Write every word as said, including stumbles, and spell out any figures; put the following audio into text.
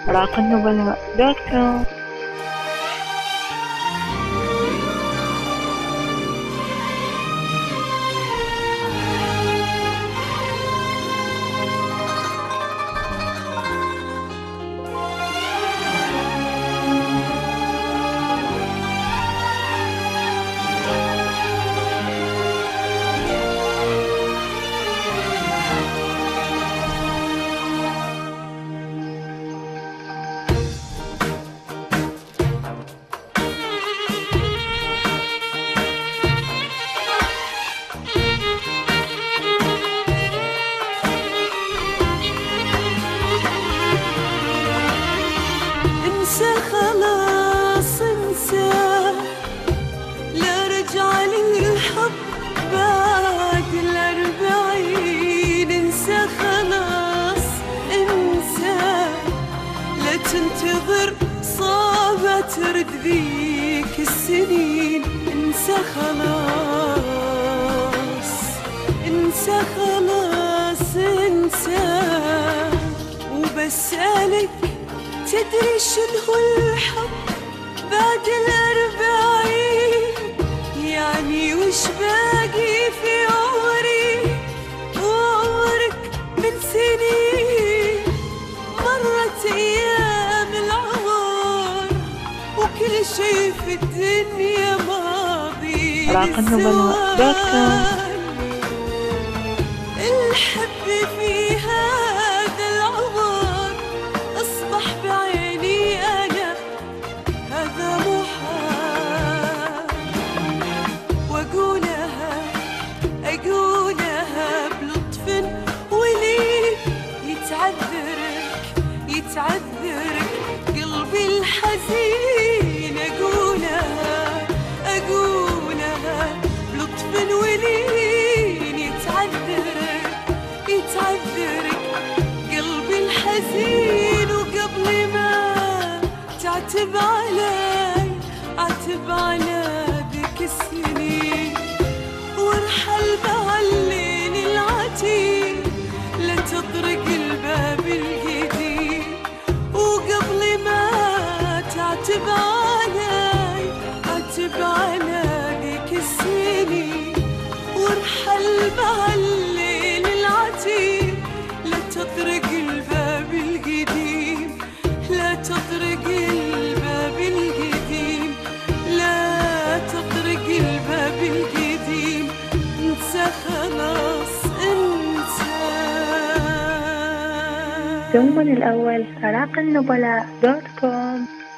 راق النبلاء دوت كوم. انسى خلاص انسى، لا رجع للحب بعد الأربعين. انسى خلاص انسى، لا تنتظر صعبة ترد بيك السنين. انسى خلاص انسى خلاص انسى، وبسألك تدري شنو الحب بعد الأربعين؟ يعني وش باقي في عمري وعمرك من سنين؟ مرت أيام العمر وكل شي في الدنيا ماضي. راق النبلاء دوت كوم. الحب في هذا العمر أصبح بعيني أنا هذا محال، وأقولها أقولها بلطف ولين يتعذرك يتعذرك قلبي الحزين. أقولها أقولها بلطف ولين يتعذرك يتعذرك قلبي الحزين. وقبل ما تعتب علي عتب على ذيك السنين، وارحل مع الليل العتيق لا تطرق الباب الجديد. وقبل ما تعتب علي عتب على ذيك السنين، وارحل مع الليل العتيق لا تطرق الباب القديم لا تطرق الباب القديم لا تطرق الباب القديم. انسى خلاص انسى. دوما الأول راق النبلاء دوت كوم.